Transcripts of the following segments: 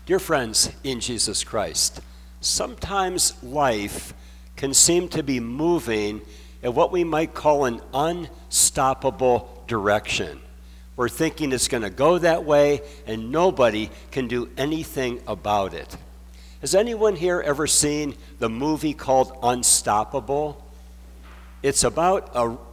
Dear friends in Jesus Christ, sometimes life can seem to be moving in what we might call an unstoppable direction. We're thinking it's going to go that way and nobody can do anything about it. Has anyone here ever seen the movie called Unstoppable? It's about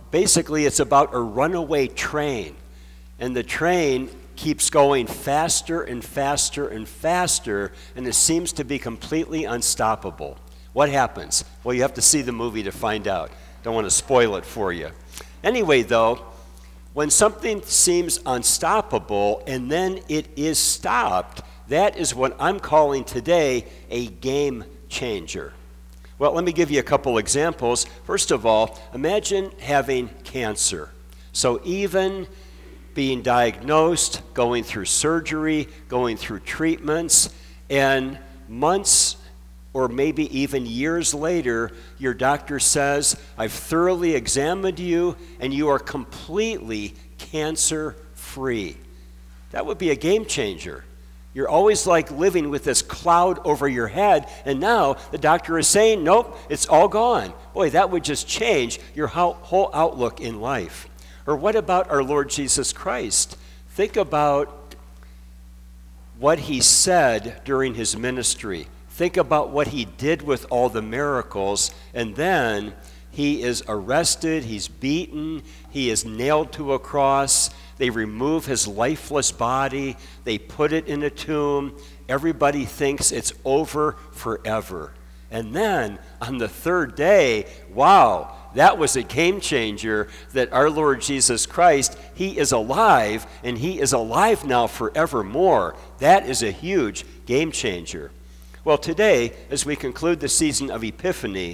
a runaway train, and the train keeps going faster and faster and faster, and it seems to be completely unstoppable. What happens? Well, you have to see the movie to find out. Don't want to spoil it for you. Anyway, though, when something seems unstoppable and then it is stopped, that is what I'm calling today a game changer. Well, let me give you a couple examples. First of all, imagine having cancer. So even being diagnosed, going through surgery, going through treatments, and months or maybe even years later, your doctor says, I've thoroughly examined you and you are completely cancer-free. That would be a game changer. You're always like living with this cloud over your head, and now the doctor is saying, nope, it's all gone. Boy, that would just change your whole outlook in life. Or what about our Lord Jesus Christ? Think about what he said during his ministry. Think about what he did with all the miracles, and then he is arrested, he's beaten, he is nailed to a cross, they remove his lifeless body, they put it in a tomb, everybody thinks it's over forever. And then on the third day, wow, that was a game changer that our Lord Jesus Christ, he is alive, and he is alive now forevermore. That is a huge game changer. Well, today, as we conclude the season of Epiphany,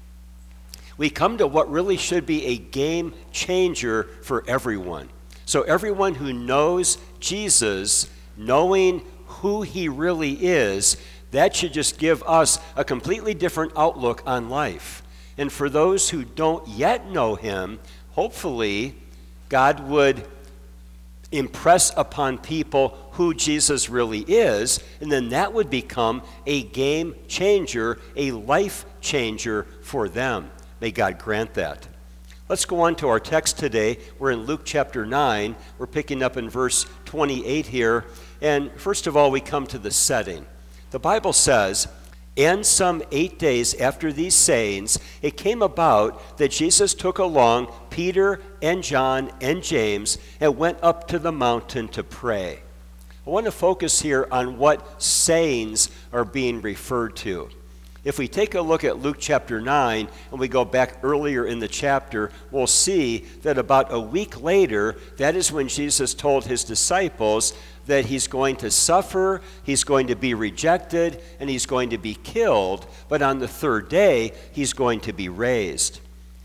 we come to what really should be a game changer for everyone. So everyone who knows Jesus, knowing who he really is, that should just give us a completely different outlook on life. And for those who don't yet know him, hopefully God would impress upon people who Jesus really is, and then that would become a game changer, a life changer for them. May God grant that. Let's go on to our text today. We're in Luke chapter 9. We're picking up in verse 28 here. And first of all, we come to the setting. The Bible says, and some 8 days after these sayings, it came about that Jesus took along Peter and John and James and went up to the mountain to pray. I want to focus here on what sayings are being referred to. If we take a look at Luke chapter 9 and we go back earlier in the chapter, we'll see that about a week later, that is when Jesus told his disciples that he's going to suffer, he's going to be rejected, and he's going to be killed, but on the third day, he's going to be raised.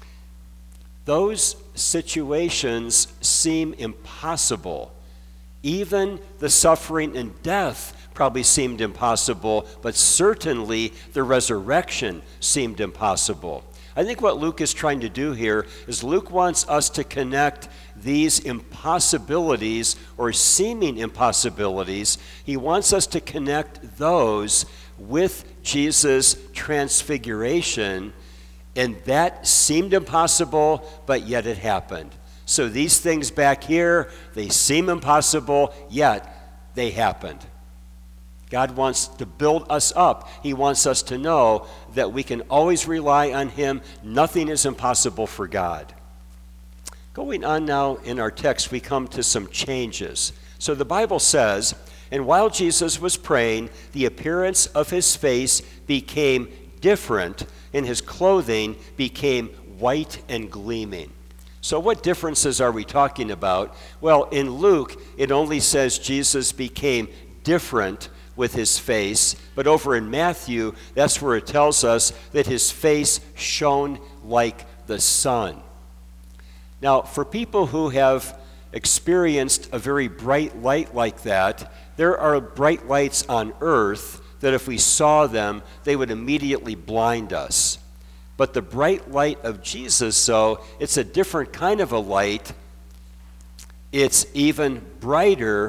Those situations seem impossible. Even the suffering and death probably seemed impossible, but certainly the resurrection seemed impossible. I think what Luke is trying to do here is Luke wants us to connect these impossibilities or seeming impossibilities. He wants us to connect those with Jesus' transfiguration, and that seemed impossible, but yet it happened. So these things back here, they seem impossible, yet they happened. God wants to build us up. He wants us to know that we can always rely on him. Nothing is impossible for God. Going on now in our text, we come to some changes. So the Bible says, and while Jesus was praying, the appearance of his face became different, and his clothing became white and gleaming. So what differences are we talking about? Well, in Luke, it only says Jesus became different with his face, but over in Matthew, that's where it tells us that his face shone like the sun. Now, for people who have experienced a very bright light like that, there are bright lights on earth that if we saw them, they would immediately blind us. But the bright light of Jesus, though, it's a different kind of a light. It's even brighter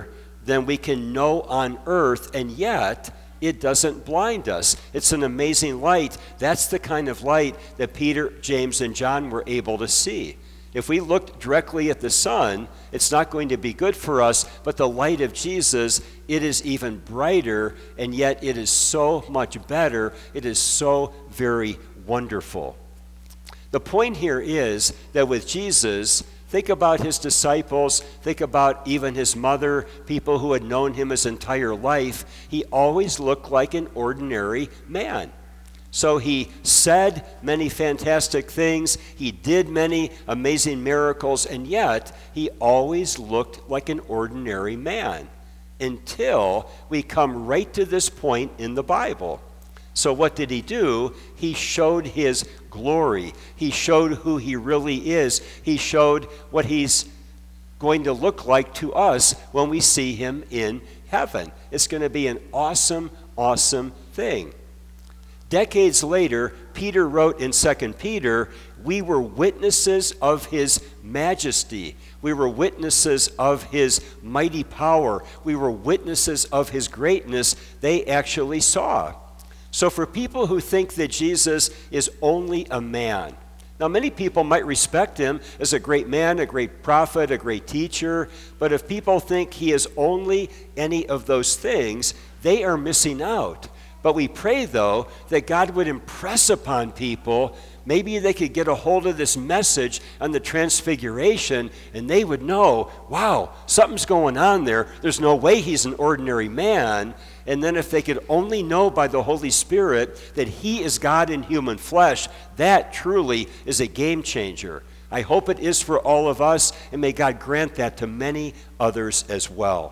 than we can know on earth, and yet it doesn't blind us. It's an amazing light. That's the kind of light that Peter, James, and John were able to see. If we looked directly at the sun, it's not going to be good for us, but the light of Jesus, it is even brighter, and yet it is so much better. It is so very wonderful. The point here is that with Jesus, think about his disciples, think about even his mother, people who had known him his entire life. He always looked like an ordinary man. So he said many fantastic things, he did many amazing miracles, and yet he always looked like an ordinary man until we come right to this point in the Bible. So what did he do? He showed his glory. He showed who he really is. He showed what he's going to look like to us when we see him in heaven. It's going to be an awesome, awesome thing. Decades later, Peter wrote in 2 Peter, we were witnesses of his majesty. We were witnesses of his mighty power. We were witnesses of his greatness. They actually saw. So for people who think that Jesus is only a man, now many people might respect him as a great man, a great prophet, a great teacher, but if people think he is only any of those things, they are missing out. But we pray, though, that God would impress upon people, maybe they could get a hold of this message on the transfiguration, and they would know, wow, something's going on there. There's no way he's an ordinary man. And then if they could only know by the Holy Spirit that he is God in human flesh, that truly is a game changer. I hope it is for all of us, and may God grant that to many others as well.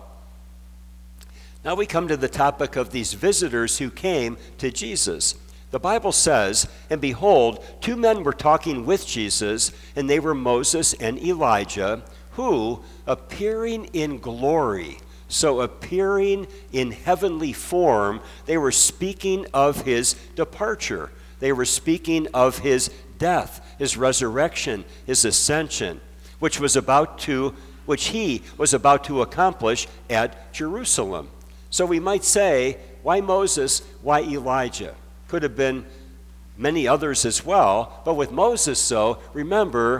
Now we come to the topic of these visitors who came to Jesus. The Bible says, and behold, 2 men were talking with Jesus, and they were Moses and Elijah, who, appearing in glory, so appearing in heavenly form, they were speaking of his departure. They were speaking of his death, his resurrection, his ascension, which he was about to accomplish at Jerusalem. So we might say, why Moses, why Elijah? Could have been many others as well, but with Moses, remember,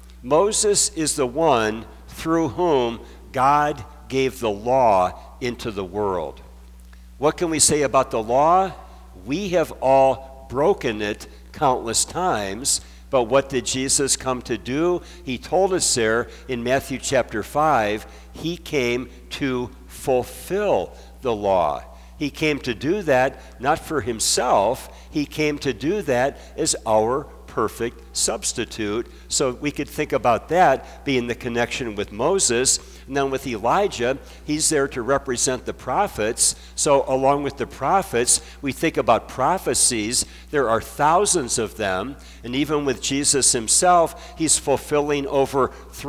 Moses is the one through whom God gave the law into the world. What can we say about the law? We have all broken it countless times, but what did Jesus come to do? He told us there in Matthew chapter 5, he came to fulfill the law. He came to do that not for himself, he came to do that as our perfect substitute. So we could think about that being the connection with Moses. And then with Elijah, he's there to represent the prophets. So along with the prophets, we think about prophecies. There are thousands of them. And even with Jesus himself, he's fulfilling over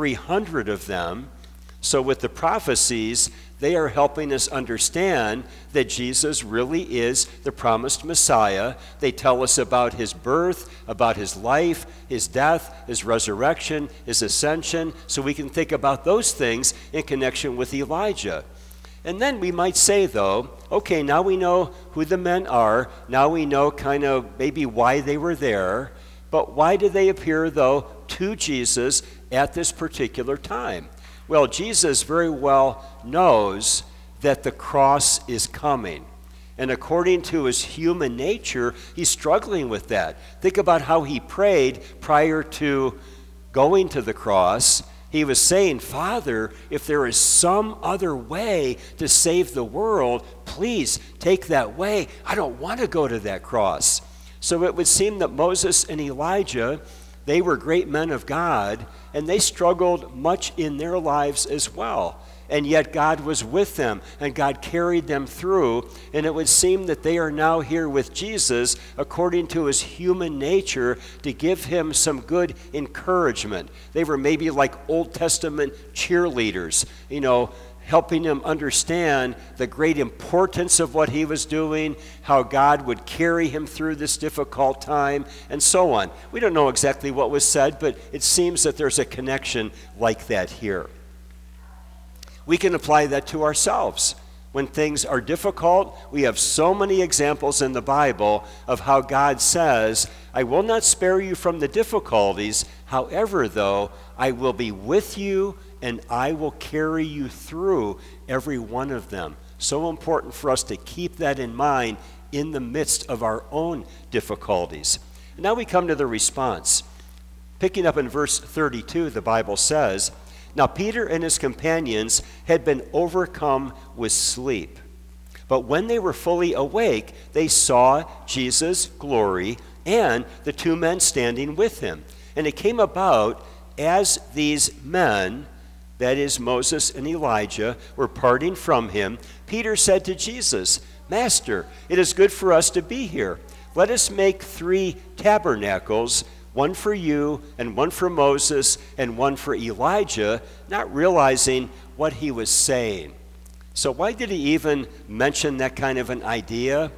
300 of them. So with the prophecies, they are helping us understand that Jesus really is the promised Messiah. They tell us about his birth, about his life, his death, his resurrection, his ascension, so we can think about those things in connection with Elijah. And then we might say, though, okay, now we know who the men are. Now we know kind of maybe why they were there. But why did they appear, though, to Jesus at this particular time? Well, Jesus very well knows that the cross is coming. And according to his human nature, he's struggling with that. Think about how he prayed prior to going to the cross. He was saying, Father, if there is some other way to save the world, please take that way. I don't want to go to that cross. So it would seem that Moses and Elijah, they were great men of God, and they struggled much in their lives as well. And yet God was with them, and God carried them through. And it would seem that they are now here with Jesus, according to his human nature, to give him some good encouragement. They were maybe like Old Testament cheerleaders, helping him understand the great importance of what he was doing, how God would carry him through this difficult time, and so on. We don't know exactly what was said, but it seems that there's a connection like that here. We can apply that to ourselves. When things are difficult, we have so many examples in the Bible of how God says, I will not spare you from the difficulties. However, though, I will be with you and I will carry you through every one of them. So important for us to keep that in mind in the midst of our own difficulties. Now we come to the response. Picking up in verse 32, the Bible says, Now Peter and his companions had been overcome with sleep. But when they were fully awake, they saw Jesus' glory and the two men standing with him. And it came about as these men, that is Moses and Elijah, were parting from him, Peter said to Jesus, Master, it is good for us to be here. Let us make 3 tabernacles, one for you, and one for Moses, and one for Elijah, not realizing what he was saying. So why did he even mention that kind of an idea?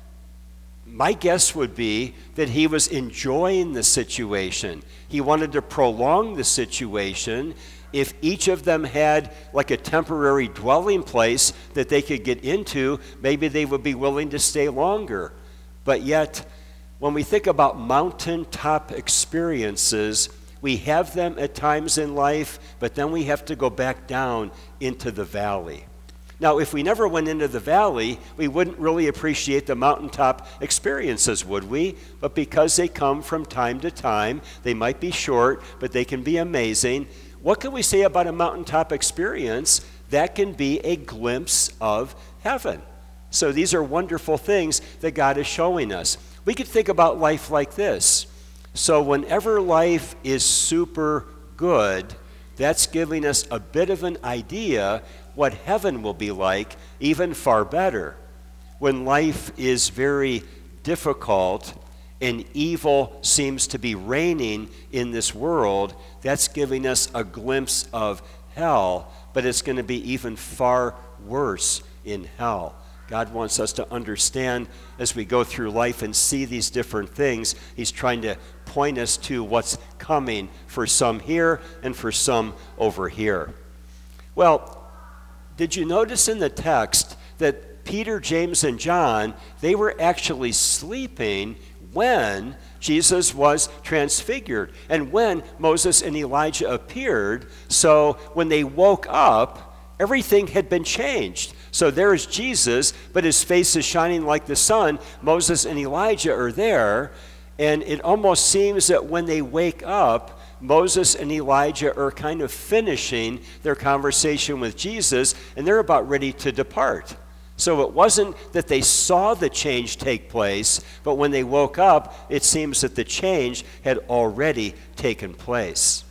My guess would be that he was enjoying the situation. He wanted to prolong the situation. If each of them had like a temporary dwelling place that they could get into, maybe they would be willing to stay longer. But yet, when we think about mountaintop experiences, we have them at times in life, but then we have to go back down into the valley. Now, if we never went into the valley, we wouldn't really appreciate the mountaintop experiences, would we? But because they come from time to time, they might be short, but they can be amazing. What can we say about a mountaintop experience? That can be a glimpse of heaven. So these are wonderful things that God is showing us. We could think about life like this. So whenever life is super good, that's giving us a bit of an idea what heaven will be like, even far better. When life is very difficult and evil seems to be reigning in this world, that's giving us a glimpse of hell, but it's going to be even far worse in hell. God wants us to understand as we go through life and see these different things. He's trying to point us to what's coming for some here and for some over here. Well, did you notice in the text that Peter, James, and John, they were actually sleeping when Jesus was transfigured and when Moses and Elijah appeared? So when they woke up, everything had been changed. So there is Jesus, but his face is shining like the sun. Moses and Elijah are there, and it almost seems that when they wake up, Moses and Elijah are kind of finishing their conversation with Jesus, and they're about ready to depart. So it wasn't that they saw the change take place, but when they woke up, it seems that the change had already taken place.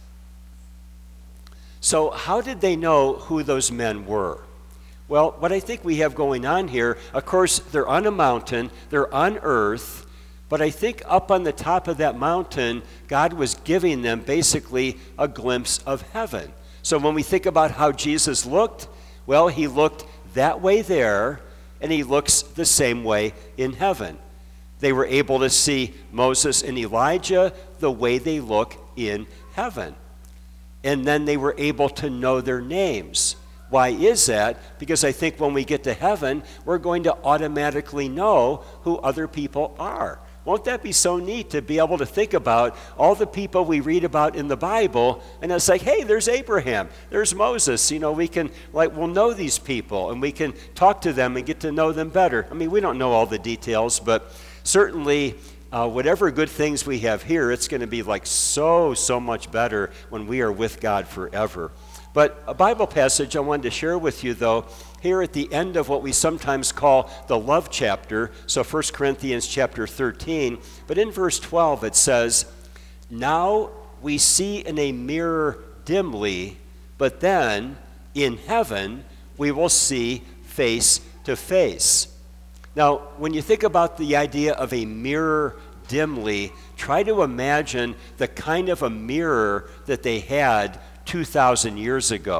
So how did they know who those men were? Well, what I think we have going on here, of course, they're on a mountain, they're on earth, but I think up on the top of that mountain, God was giving them basically a glimpse of heaven. So when we think about how Jesus looked, well, he looked that way there, and he looks the same way in heaven. They were able to see Moses and Elijah the way they look in heaven. And then they were able to know their names. Why is that? Because I think when we get to heaven, we're going to automatically know who other people are. Won't that be so neat to be able to think about all the people we read about in the Bible, and it's like, hey, there's Abraham, there's Moses. You know, we'll know these people, and we can talk to them and get to know them better. I mean, we don't know all the details, but certainly whatever good things we have here, it's going to be like so much better when we are with God forever. But a Bible passage I wanted to share with you, though, here at the end of what we sometimes call the love chapter, so 1 Corinthians chapter 13, but in verse 12 it says, Now we see in a mirror dimly, but then in heaven we will see face to face. Now, when you think about the idea of a mirror dimly, try to imagine the kind of a mirror that they had 2,000 years ago.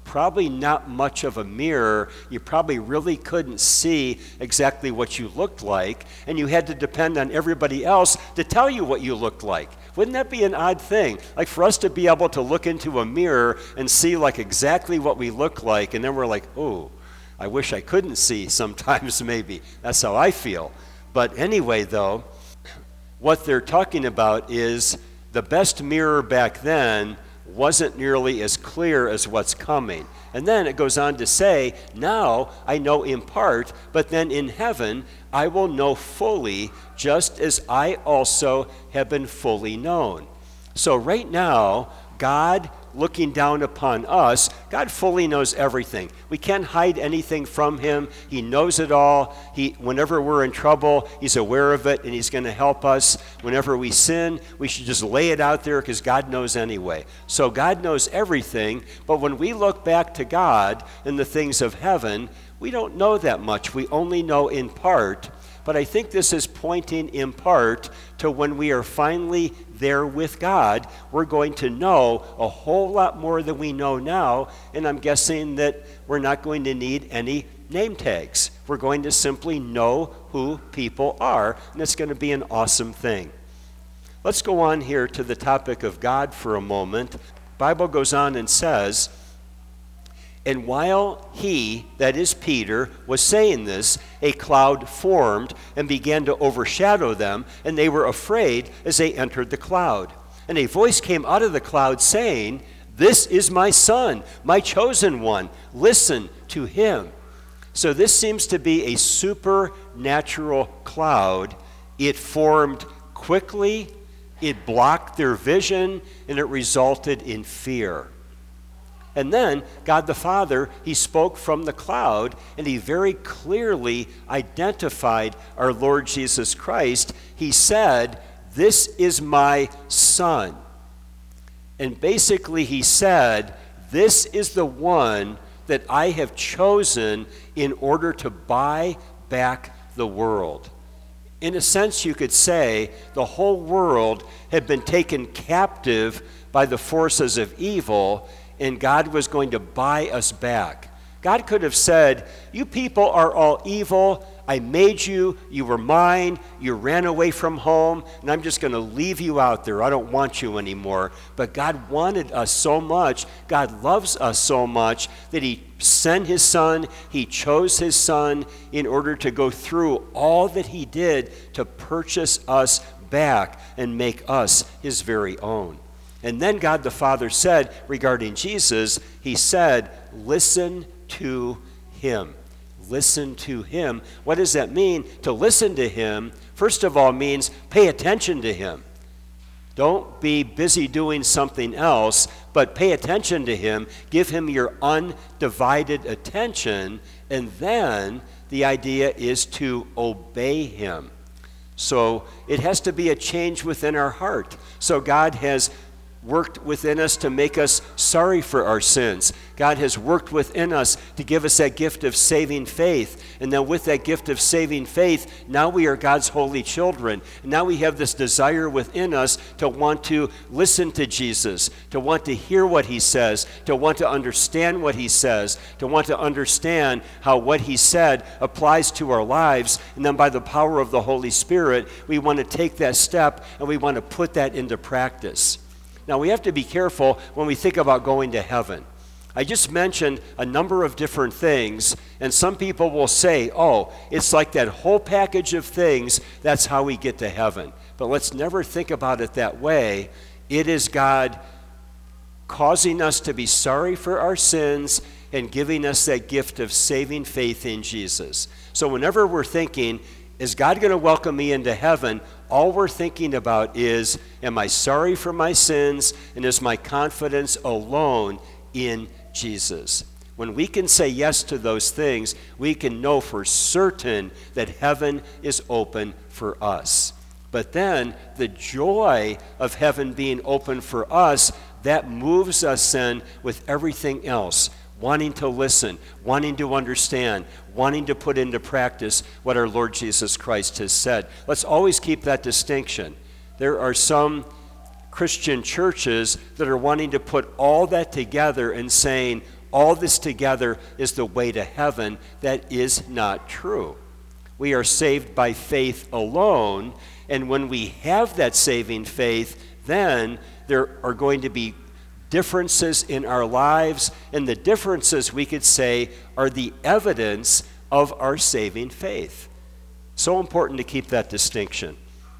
probably not much of a mirror. You probably really couldn't see exactly what you looked like, and you had to depend on everybody else to tell you what you looked like. Wouldn't that be an odd thing? Like for us to be able to look into a mirror and see like exactly what we look like, and then we're like, oh, I wish I couldn't see sometimes maybe. That's how I feel. But anyway, though, what they're talking about is the best mirror back then wasn't nearly as clear as what's coming. And then it goes on to say, now I know in part, but then in heaven I will know fully, just as I also have been fully known. So right now, God looking down upon us, God fully knows everything. We can't hide anything from him. He knows it all. Whenever we're in trouble, he's aware of it, and he's going to help us. Whenever we sin, we should just lay it out there because God knows anyway. So God knows everything, but when we look back to God and the things of heaven, we don't know that much. We only know in part. But I think this is pointing in part to when we are finally there with God, we're going to know a whole lot more than we know now, and I'm guessing that we're not going to need any name tags. We're going to simply know who people are, and it's going to be an awesome thing. Let's go on here to the topic of God for a moment. The Bible goes on and says, and while he, that is Peter, was saying this, a cloud formed and began to overshadow them, and they were afraid as they entered the cloud. And a voice came out of the cloud saying, this is my son, my chosen one. Listen to him. So this seems to be a supernatural cloud. It formed quickly, it blocked their vision, and it resulted in fear. And then God the Father, he spoke from the cloud, and he very clearly identified our Lord Jesus Christ. He said, this is my son. And basically he said, this is the one that I have chosen in order to buy back the world. In a sense, you could say the whole world had been taken captive by the forces of evil, and God was going to buy us back. God could have said, you people are all evil. I made you. You were mine. You ran away from home, and I'm just going to leave you out there. I don't want you anymore. But God wanted us so much. God loves us so much that he sent his son. He chose his son in order to go through all that he did to purchase us back and make us his very own. And then God the Father said regarding Jesus, he said, listen to him. Listen to him. What does that mean? To listen to him, first of all, means pay attention to him. Don't be busy doing something else, but pay attention to him. Give him your undivided attention. And then the idea is to obey him. So it has to be a change within our heart. So God has worked within us to make us sorry for our sins. God has worked within us to give us that gift of saving faith. And then with that gift of saving faith, now we are God's holy children. And now we have this desire within us to want to listen to Jesus, to want to hear what he says, to want to understand what he says, to want to understand how what he said applies to our lives. And then by the power of the Holy Spirit, we want to take that step and we want to put that into practice. Now, we have to be careful when we think about going to heaven. I just mentioned a number of different things, and some people will say, oh, it's like that whole package of things, that's how we get to heaven. But let's never think about it that way. It is God causing us to be sorry for our sins and giving us that gift of saving faith in Jesus. So whenever we're thinking, is God going to welcome me into heaven? All we're thinking about is, am I sorry for my sins, and is my confidence alone in Jesus? When we can say yes to those things, we can know for certain that heaven is open for us. But then the joy of heaven being open for us, that moves us then with everything else. Wanting to listen, wanting to understand, wanting to put into practice what our Lord Jesus Christ has said. Let's always keep that distinction. There are some Christian churches that are wanting to put all that together and saying all this together is the way to heaven. That is not true. We are saved by faith alone, and when we have that saving faith, then there are going to be differences in our lives, and the differences, we could say, are the evidence of our saving faith. So important to keep that distinction.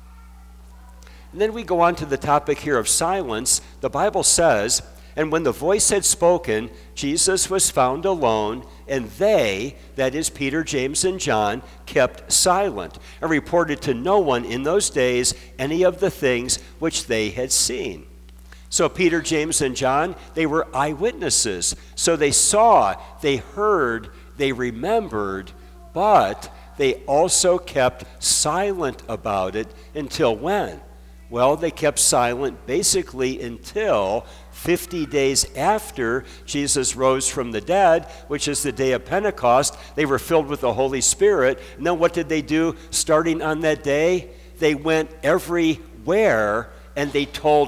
And then we go on to the topic here of silence. The Bible says, "And when the voice had spoken, Jesus was found alone, and they," that is Peter, James, and John, "kept silent, and reported to no one in those days any of the things which they had seen." So Peter, James, and John, they were eyewitnesses. So they saw, they heard, they remembered, but they also kept silent about it until when? Well, they kept silent basically until 50 days after Jesus rose from the dead, which is the day of Pentecost. They were filled with the Holy Spirit. And then what did they do starting on that day? They went everywhere and they told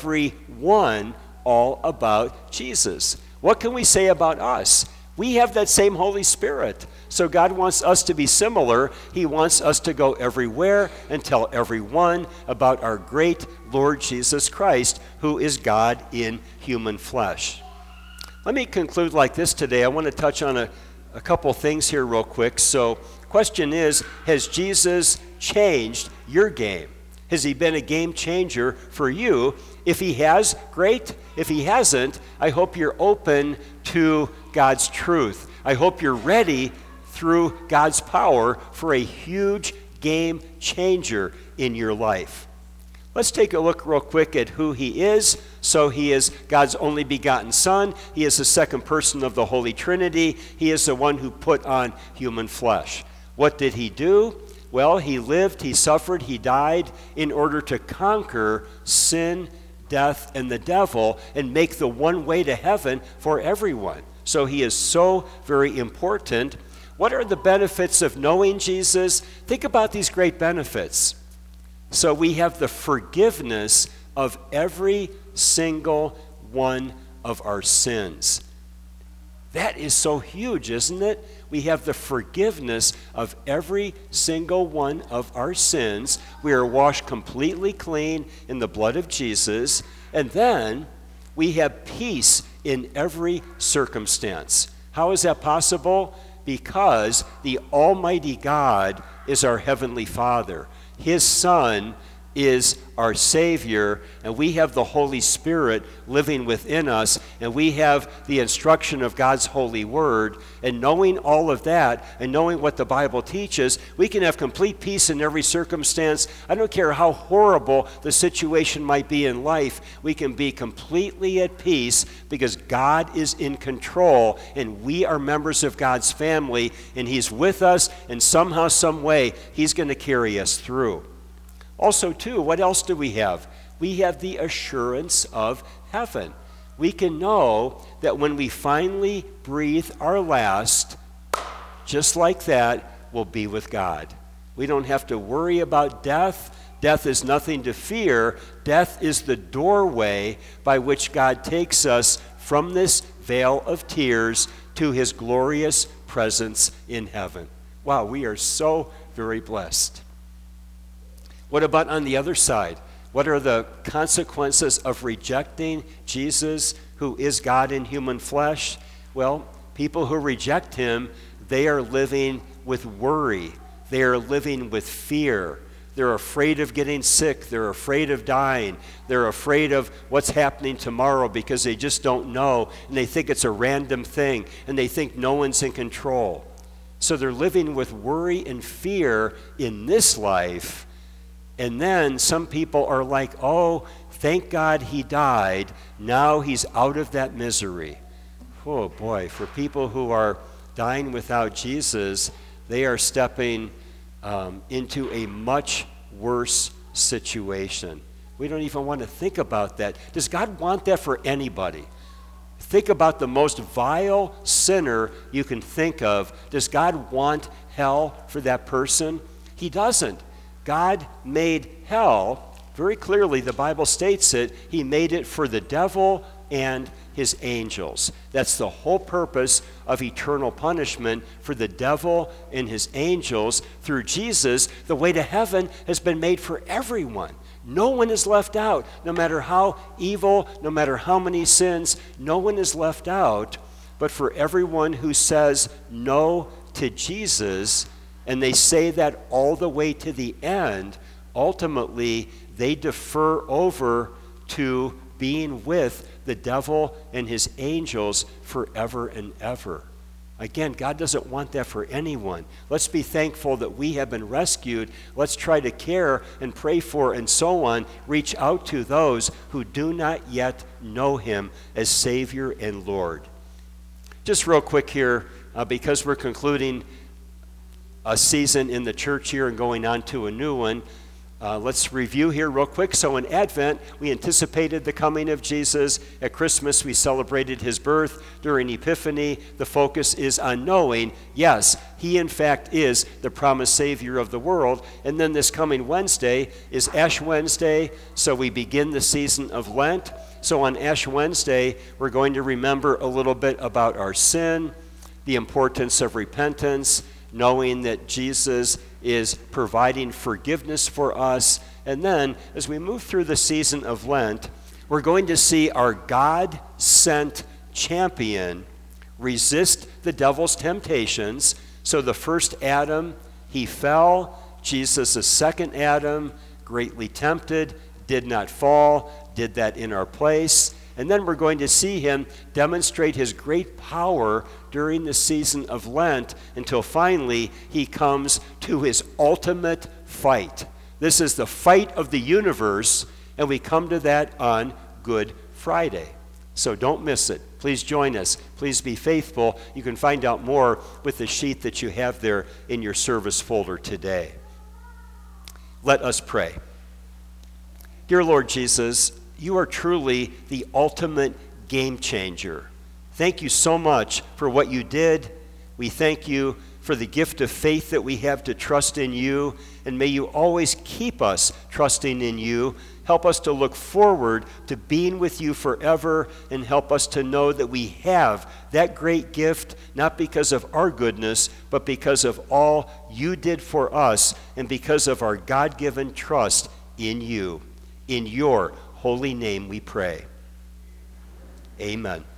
everyone all about Jesus. What can we say about us? We have that same Holy Spirit. So God wants us to be similar. He wants us to go everywhere and tell everyone about our great Lord Jesus Christ, who is God in human flesh. Let me conclude like this today. I want to touch on a couple things here real quick. So question is, has Jesus changed your game? Has he been a game changer for you? If he has, great. If he hasn't, I hope you're open to God's truth. I hope you're ready through God's power for a huge game changer in your life. Let's take a look real quick at who he is. So he is God's only begotten Son. He is the second person of the Holy Trinity. He is the one who put on human flesh. What did he do? Well, he lived, he suffered, he died in order to conquer sin, death, and the devil and make the one way to heaven for everyone. So he is so very important. What are the benefits of knowing Jesus? Think about these great benefits. So we have the forgiveness of every single one of our sins. That is so huge, isn't it? We have the forgiveness of every single one of our sins. We are washed completely clean in the blood of Jesus. And then we have peace in every circumstance. How is that possible? Because the Almighty God is our Heavenly Father. His Son is our Savior, and we have the Holy Spirit living within us, and we have the instruction of God's holy word. And knowing all of that, and knowing what the Bible teaches, we can have complete peace in every circumstance. I don't care how horrible the situation might be in life, we can be completely at peace because God is in control, and we are members of God's family, and He's with us, and somehow, some way, He's going to carry us through. Also, too, what else do we have? We have the assurance of heaven. We can know that when we finally breathe our last, just like that, we'll be with God. We don't have to worry about death. Death is nothing to fear. Death is the doorway by which God takes us from this vale of tears to His glorious presence in heaven. Wow, we are so very blessed. What about on the other side? What are the consequences of rejecting Jesus, who is God in human flesh? Well, people who reject Him, they are living with worry. They are living with fear. They're afraid of getting sick. They're afraid of dying. They're afraid of what's happening tomorrow because they just don't know, and they think it's a random thing, and they think no one's in control. So they're living with worry and fear in this life. And then some people are like, oh, thank God He died. Now He's out of that misery. Oh boy, for people who are dying without Jesus, they are stepping into a much worse situation. We don't even want to think about that. Does God want that for anybody? Think about the most vile sinner you can think of. Does God want hell for that person? He doesn't. God made hell, very clearly the Bible states it, He made it for the devil and his angels. That's the whole purpose of eternal punishment for the devil and his angels. Through Jesus, the way to heaven has been made for everyone. No one is left out. No matter how evil, no matter how many sins, no one is left out. But for everyone who says no to Jesus, and they say that all the way to the end, ultimately they defer over to being with the devil and his angels forever and ever. Again, God doesn't want that for anyone. Let's be thankful that we have been rescued. Let's try to care and pray for and so on. Reach out to those who do not yet know him as Savior and Lord. Just real quick here, because we're concluding a season in the church here and going on to a new one, let's review here real quick. So in Advent, we anticipated the coming of Jesus. At Christmas, we celebrated his birth. During Epiphany, the focus is on knowing, yes, he in fact is the promised Savior of the world. And then this coming Wednesday is Ash Wednesday, so we begin the season of Lent. So on Ash Wednesday, we're going to remember a little bit about our sin, the importance of repentance, knowing that Jesus is providing forgiveness for us. And then, as we move through the season of Lent, we're going to see our God-sent champion resist the devil's temptations. So the first Adam, he fell. Jesus, the second Adam, greatly tempted, did not fall, did that in our place. And then we're going to see him demonstrate his great power during the season of Lent until finally he comes to his ultimate fight. This is the fight of the universe, and we come to that on Good Friday. So don't miss it. Please join us. Please be faithful. You can find out more with the sheet that you have there in your service folder today. Let us pray. Dear Lord Jesus, you are truly the ultimate game changer. Thank you so much for what you did. We thank you for the gift of faith that we have to trust in you, and may you always keep us trusting in you. Help us to look forward to being with you forever, and help us to know that we have that great gift, not because of our goodness, but because of all you did for us, and because of our God-given trust in you. In your holy name we pray. Amen.